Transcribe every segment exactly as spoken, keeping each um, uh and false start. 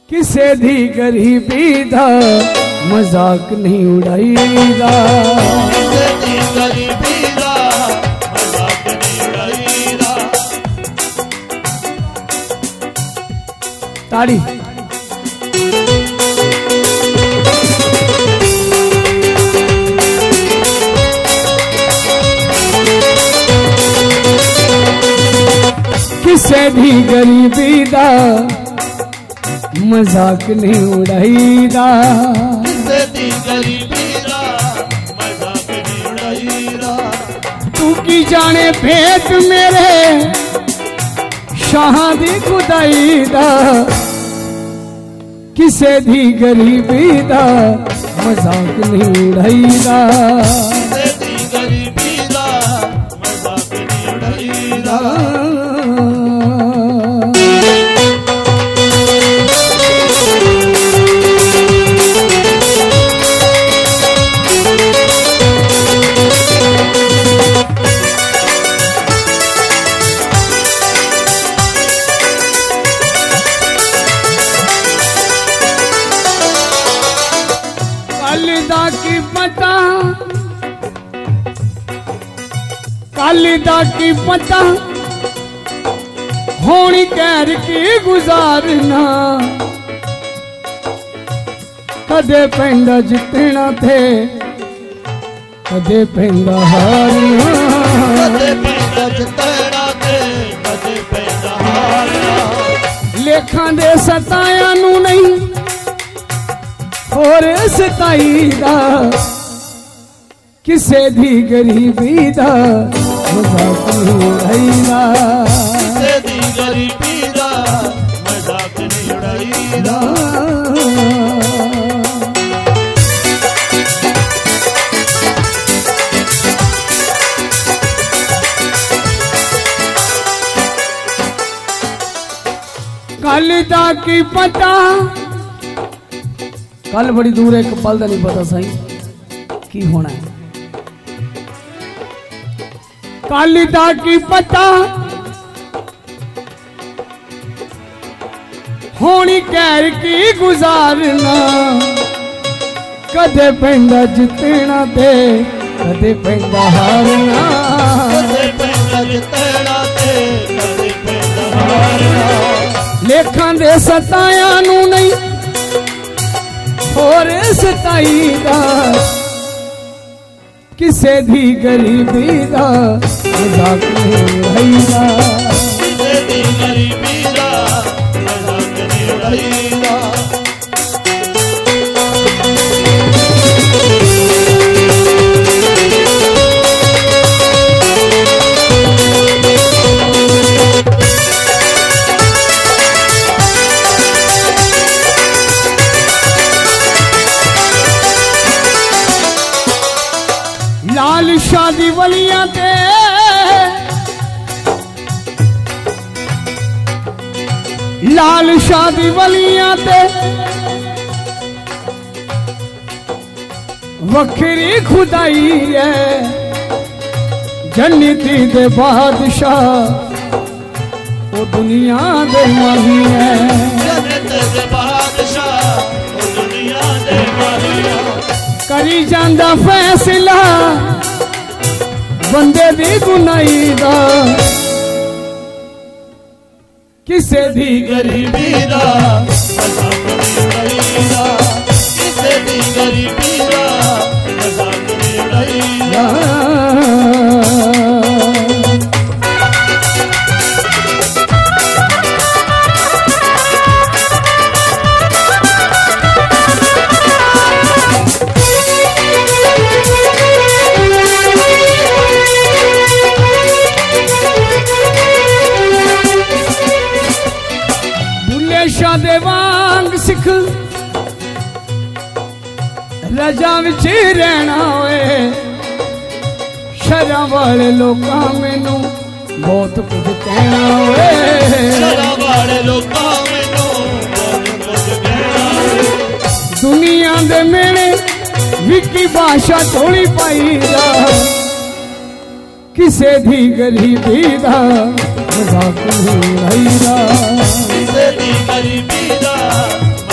किसे दी गरीबी दा मजाक नहीं उड़ाईदा, किसे दी गरीबी दा मजाक नहीं उड़ाईदा। ताड़ी किसे दी गरीबी दा मजाक नहीं उड़ाईदा, किसे दी गरीबी दा मजाक नहीं उड़ाईदा। तू की जाने भेद मेरे शाह दी खुदाई दा, किसे दी गरीबी दा मजाक नहीं उड़ाईदा, किसे दी गरीबी दा मजाक नहीं उड़ाईदा। कालिदा की पता कालिदा की पता होनी कैर की गुजारना, कदे पेंदा जितना थे कदे पेंदा हारना, कदे पेंदा जितना थे कदे पेंदा हारना। लेखा दे सताया नू नहीं और सताईदा, किसे दी गरीबी दा मजाक नहीं उड़ाईदा, किसे दी गरीबी दा मजाक नहीं उड़ाईदा। कालिदा की पता कल बड़ी दूर एक पल का नहीं पता सही की होना है। कालिदा की पता होनी कैर की गुजारना, कदे पेंदा जितना दे कदे पेंदा हारना, कदे पेंदा जितना दे कदे पेंदा हारना। लेखा दे सताया नू नहीं और सताईदा, किसे दी गरीबी दा मजाक नहीं उड़ाईदा, किसे दी गरीबी दा मजाक नहीं उड़ाईदा। लाल शादी वलियां ते लाल शादी वलियां ते वखरी खुदाई है, जन्नती दे बादशाह वो दुनिया दे माही है, जन्नत दे बादशाह वो दुनिया दे माही है। करी जांदा फैसला बंदे दी गुनाही दा, किसे दी गरीबी दा मजाक नहीं उड़ाईदा, किसे दी गरीबी दा मजाक नहीं उड़ाईदा। दे वांग सिख रजा विच रहना होए, शरा वाले लोकां मैनू बहुत कुछ कहना होए, शरा वाले लोकां मैनू बहुत कुछ कहना होए। दुनिया दे मेले विकी भाषा थोड़ी पाई जा, किसे दी गरीबी दा मजाक नहीं उड़ाईदा, किसे दी गरीबी दा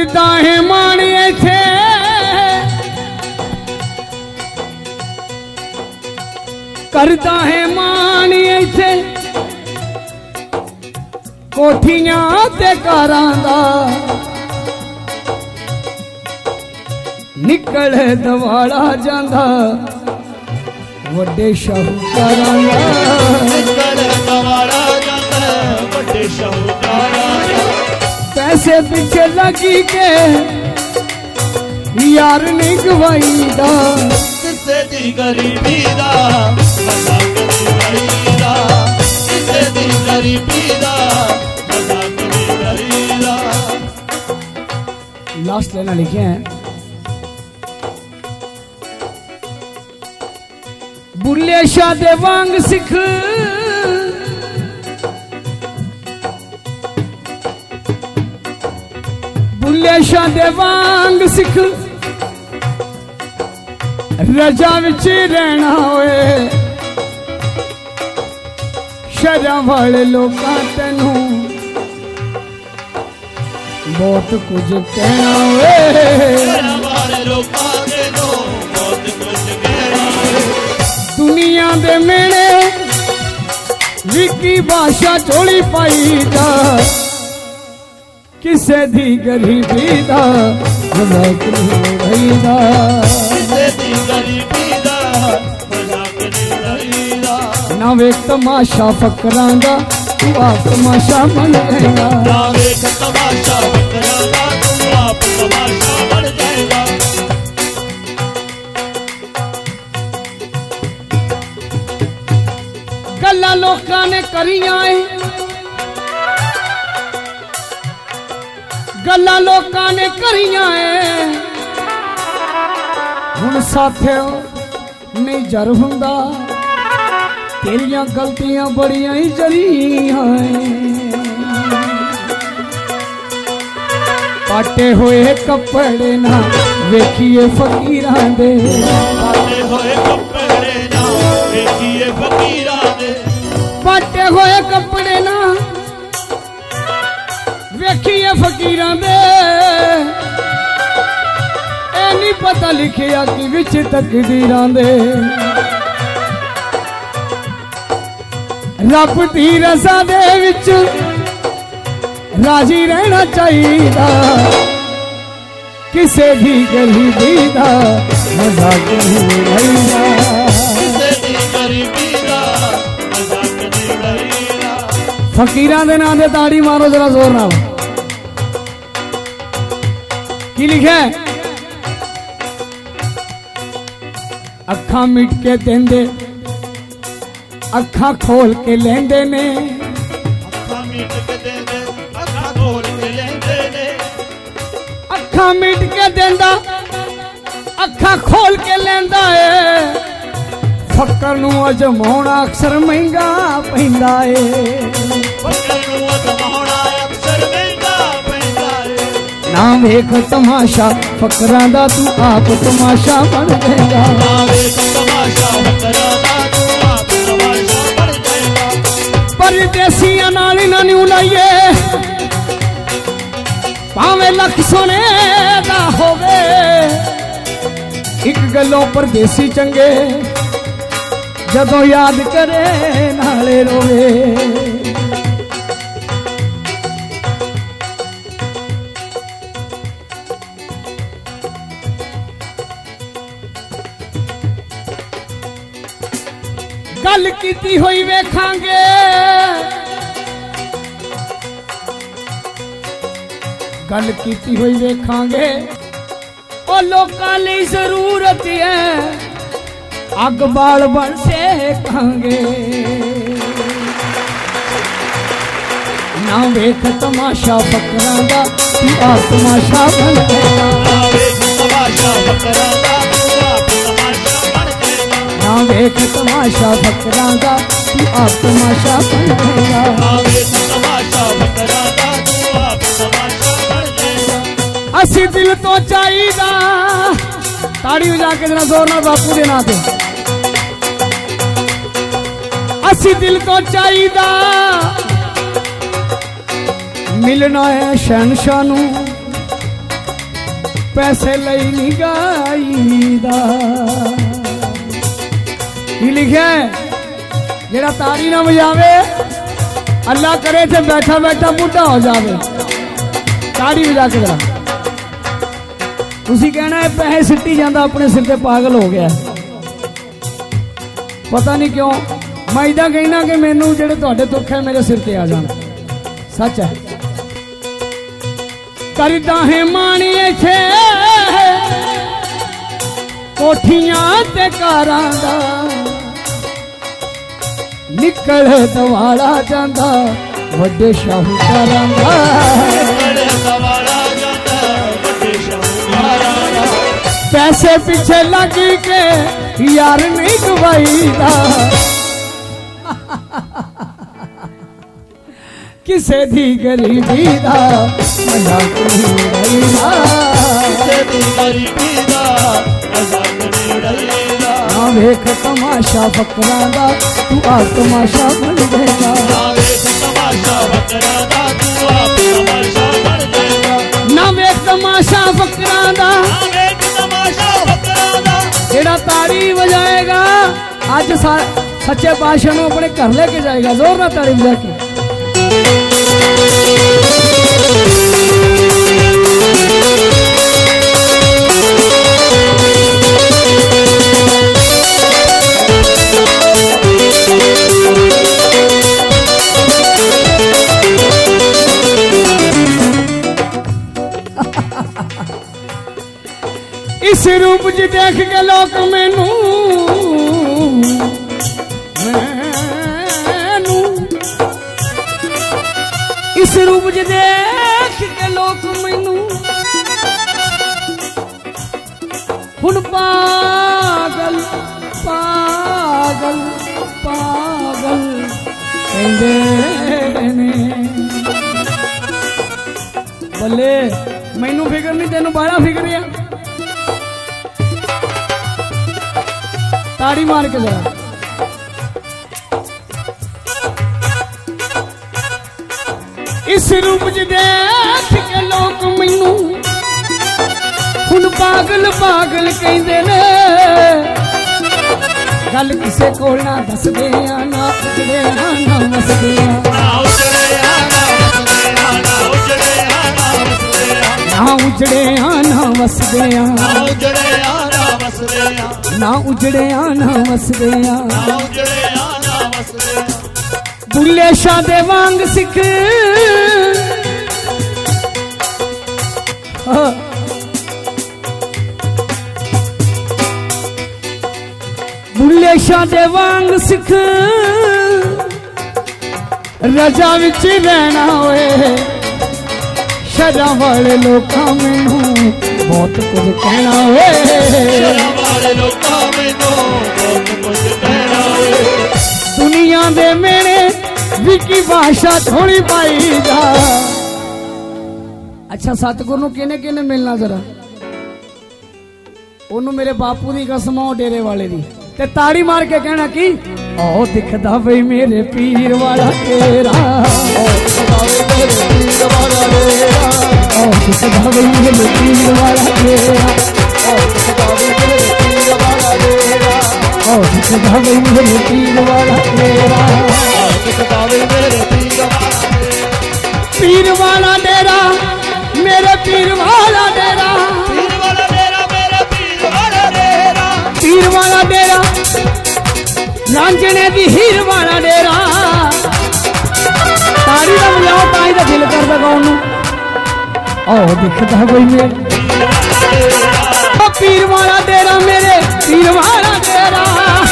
करदा है माणिए थे करदा है माणिए थे कोठियां ते कारां दा निकल दवाड़ा जांदा वड्डे शाहूकारां दा निकल दवाड़ा जांदा वड्डे शाहूकारां दा पैसे पीछे लगी के यार नहीं गवाईदा किसे दी गरीबी दा मजाक नहीं करीदा किसे दी गरीबी दा मजाक नहीं करीदा। लास्ट लाइन लिखे हैं बुल्ले शाह दे वांग सिख बुल्ले शाह दे वांग सिख रजा विच रहना होए शहरां वाले लोकां तैनू बहुत कुछ कहना होए शहरां वाले लोकां तैनू बहुत कुछ कहना होए दुनिया दे मेले विकी भाषा चोली पाई जा किसे दी गरीबी दा मजाक नहीं रहीदा किसे दी गरीबी दा मजाक नहीं करीदा। ना वेख तमाशा फकरां दा तू आप तमाशा बन जाएगा ना वेख तमाशा फकरां दा तू आप तमाशा बन जाएगा। गल्लां लोकां ने करियां ऐ गल्लां लोकां ने करियां ऐ हुण साथियो नहीं जर हुंदा तेरियां गलतियां बड़ियां ही जरियां पाटे होए कपड़े ना वेखिए फकीरां दे पाटे होए कपड़े ना वेखिए फकीरां दे पाटे होए कपड़े ना वेखिए फकीरां दे ए नहीं पता लिखिया कि विच तकदीरां दे रब दी रज़ा दे विच राजी रहना चाहिदा किसे भी गरीबी दा मजाक नहीं रहीदा किसे दी गरीबी दा मजाक नहीं करीदा। फकीरां दे नाम दे ताड़ी मारो जरा जोर नाल की लिखा अखा मिट के देंदे अखा खोल के लेंदे ने अखा मीट के देंदे अखा खोल के लेंदे ने अखा मिट के देंदा अखा खोल के लेंदा है फकर नू अजमाउणा अक्सर महंगा पैंदा है फकर नू अजमाउणा अक्सर महंगा पैंदा है। ना वेख तमाशा फकरां दा तू आप तमाशा बन जाएगा ना वेख तमाशा फकरां दा तू आप तमाशा बन जाएगा। परदेसियां नाल इन्हां नूं लाइए भावें लख सोने दा होवे एक गल्लों परदेसी चंगे जदों याद करे नाले रोवे गल कीती होई वेखांगे गल कीती होई वेखांगे ओ लोकां लई जरूरत है अग बाल बन सेकांगे ना वेख तमाशा फकरां दा तू आप तमाशा बन जाएगा ना वेख तमाशा फकरां दा तू आप तमाशा बन जाएगा ना वेख तमाशा फकरां दा तू आप तमाशा बन जाएगा ना वेख तमाशा फकरां दा तू आप तमाशा बन जाएगा। असी दिल तो चाहिदा ताड़ी बजा के जरा जोर नाल बापू दे नां ते असी दिल तो चाहिदा मिलना है शहनशाह नू पैसे लई नहीं गाईदा। की लिखा है, जेड़ा ताड़ी ना बजावे अल्लाह करे थे बैठा बैठा बूढ़ा हो जावे। ताड़ी बजा के जरा तुसी कहना है पैसे सिੱਟੀ ਜਾਂਦਾ अपने सिर ते पागल हो गया। पता नहीं क्यों मैं इदा कहना कि मैनू जेड़े तुहाडे दुख है मेरे सिर ते आ जान। सच है। करदा है माणीए छे कोठियां ते कारां दा, निकल दवाड़ा जांदा वड्डे शाहूकारां दा। पैसे पीछे लग के यार नहीं गवाईदा, किसे दी गरीबी दा मजाक नहीं उड़ाईदा, किसे दी गरीबी दा मजाक नहीं उड़ाईदा। ना वेख तमाशा फकरां दा तू आप तमाशा बन जाएगा, ना वेख तमाशा फकरां दा तू आप तमाशा बन जाएगा। ना वेख तमाशा फकरां दा, ना वेख तमाशा फकरां दा। जेड़ा ताड़ी बजाएगा आज सच्चे पातशाह नूं अपने घर लेके जाएगा। जोर ना ताड़ी बजा के। इस रूप च देख के लोग मैनू मैनू इस रूप च देख के लोग मैनू हुण पागल पागल पागल कहंदे ने। बल्ले मैनू फिक्र नहीं, तेनू बड़ा फिक्र है। ताड़ी मार के जरा। इस रूप च देख के लोग मैनू हुण पागल पागल कहंदे ने। गल किसे कोल ना दसदे आ, ना उजड़े आ ना वसदे आ, ना उजड़े आ ना वसदे आ, ना उजड़े आ ना वसदे आ, ना उजड़े आ ना वसदे आ, ना उजड़े आ ना वसदे आ, ना उजड़े आ ना वसदे आ। बुल्ले शाह दे वांग सिख बुल्ले शाह दे वांग सिख रजा विच रहना होए। शरा वाले लोकां मैनू बहुत कुछ कहना होए, शरा वाले लोकां मैनू बहुत कुछ कहना होए। दुनिया दे मेरे विकी भाषा थोड़ी पाई जा। अच्छा सतगुरु नूं किने किने मिलना जरा, ओनू मेरे बापू दी कसम ओ डेरे वाले दी। ते ताड़ी मार के कहना की ओ दिखदा बई मेरे पीर वाला तेरा, ओ दिखदा बई मेरे पीर वाला तेरा, ओ दिखदा बई मेरे पीर वाला तेरा, ओ दिखदा बई मेरे पीर वाला तेरा, ओ दिखदा बई मेरे पीर वाला तेरा, ओ दिखदा बई मेरे पीर वाला तेरा। पीर वाला डेरा मेरे पीर वाला डेरा, पीर वाला डेरा मेरे पीर वाला डेरा, पीर वाला डेरा लांझने दी हीर वाला डेरा। ताड़ी दा बजाओ ताई दा दिल करदा गाउण नूं। ओ दिखदा बई मेरे पीर वाला डेरा मेरे पीर वाला डेरा,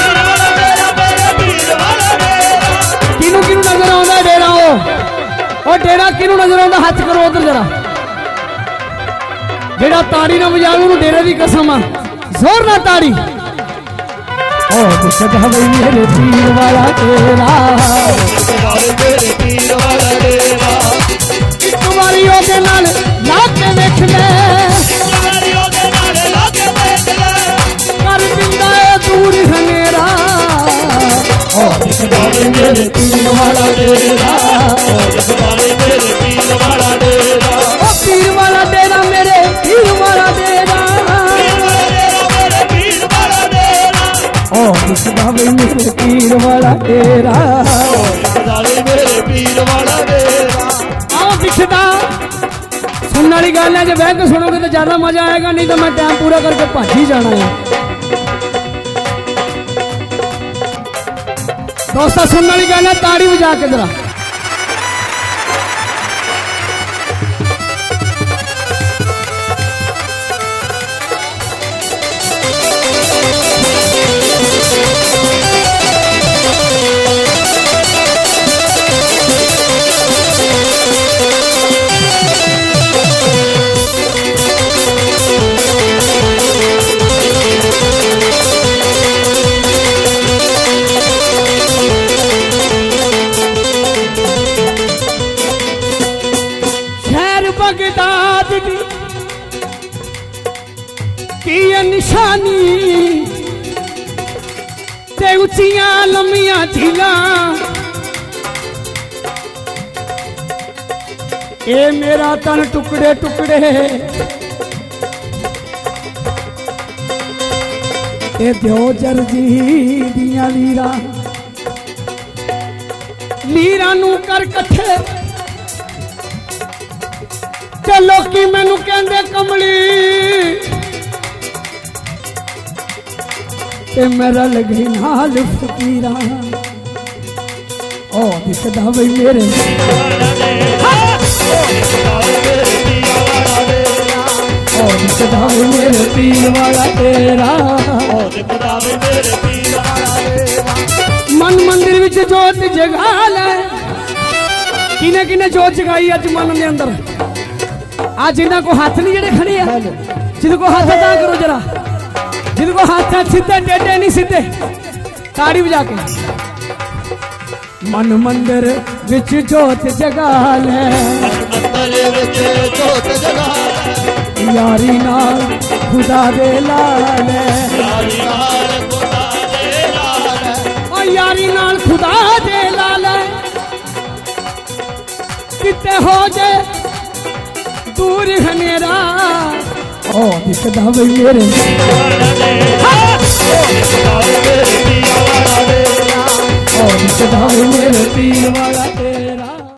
किनू किनू नजर आउंदा डेरा ओ ओ डेरा किनू नजर आउंदा हथ करो उधर जरा। जेड़ा ताड़ी ना बजावे ओनू डेरे दी कसम आ। जोर ना ताड़ी। ओ दिखदा बई मेरे पीर वाला तेरा, मेरे पीर वाला तेरा। एक बारी ओदे नाल ला के वेख ले, एक बारी ओदे नाल ला के वेख ले, कर दिंदा ए दूर हनेरा। ओ दिखदा बई मेरे पीर वाला तेरा, ओ दिखदा बई मेरे पीर वाला तेरा। ओ पीर वाला तेरा मेरे पीर वाला तेरा। दिखदा वे मेरे पीर वाला डेरा दिखदा वे मेरे पीर वाला डेरा आओ दिखदा सुनने वाली गल है, जो बह के सुनोगे तो ज्यादा मजा आएगा, नहीं तो मैं टाइम पूरा करके भज ही जाना है। दोस्तों सुनने वाली गल है, ताड़ी बजा के जरा बगदाद दी की निशानी ते उचिया लम्मिया झीला ए मेरा तन टुकड़े टुकड़े ए दियो जरजी दिया लीरा लीरा नू कर कट्ठे चलो की मैनू कहंदे कमली ते मेरा लगे नाल फकीरा ओ दिखदा वे मेरे ओ दिखदा वे मेरे पीर वाला डेरा मन मंदिर विच जोत जगा ले किने किने जोत जगाई अज मन दे अंदर आज जिन्हों को हाथ नहीं जेडे खड़े हैं, जिनको हाथ अदा करो जरा, जिनको हाथ है सीधे टेढ़े नहीं सीधे, ताड़ी बजा के मन मंदिर विच जोत जगा ले यारी नाल खुदा दे लाल ओ यारी नाल खुदा दे लाल किते हो जाए दूर हनेरा ओ दिखदा वे मेरे ओ दिखदा वे मेरे पीर वाला